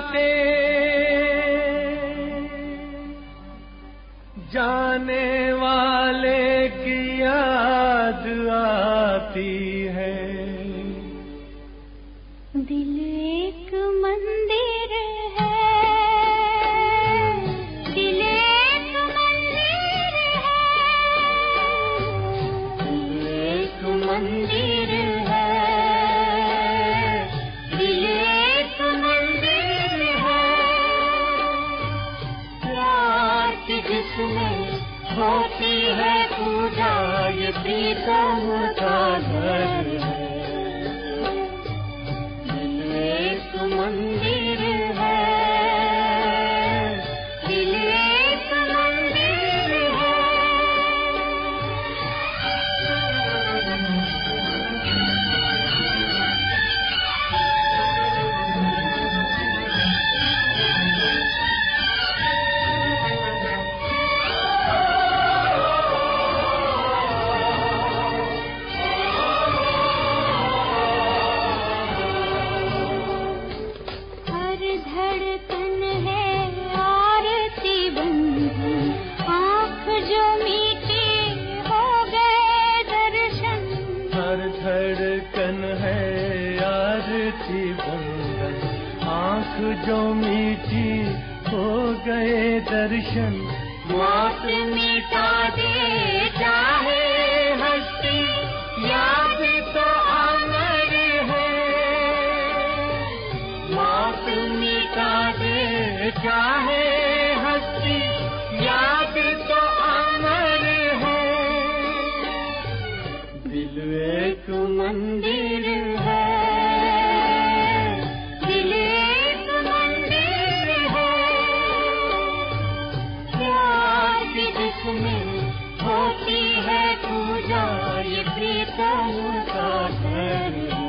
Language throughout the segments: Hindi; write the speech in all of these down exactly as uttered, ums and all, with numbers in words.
आते जाने वाले की याद आती है। दिल एक मंदिर है, दिल एक मंदिर है, दिल एक मंदिर है, दिल एक मंदिर है। प्यार की जिसमें होती है पूजा, ये प्रीतम का घर है। मंदिर है, दिल एक मंदिर है। धड़कन है आरती बंधन, आँख जो मीठी हो गए दर्शन। हर धड़कन है आरती बंधन, आँख जो मीठी हो गए दर्शन। मौत मिटा दे चाहे हस्ती, याद तो अमर है। मौत मिटा दे चाहे हस्ती, याद तो अमर है। दिल एक मंदिर है, दिल एक मंदिर है। प्यार की जिसमें होती है पूजा, ये प्रीतम का घर है।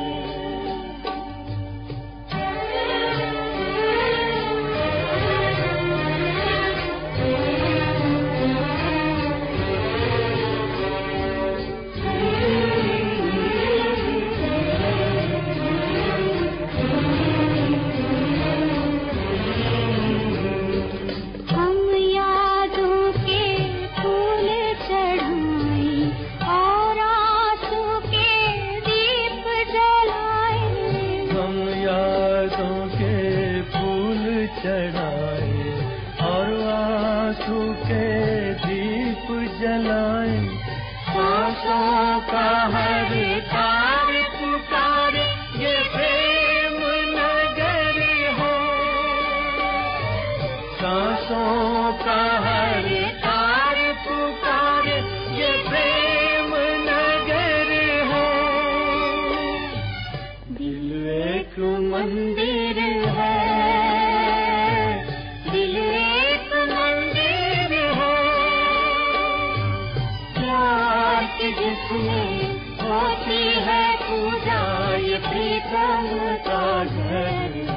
चढ़ाए और आंसू के दीप जलाए। सांसों का हर तार पुकारे, ये प्रेम नगर है। सांसों का हर तार पुकारे, ये प्रेम नगर है। दिल एक मंदिर है, जिसमें होती है पूजा, ये प्रीतम का घर।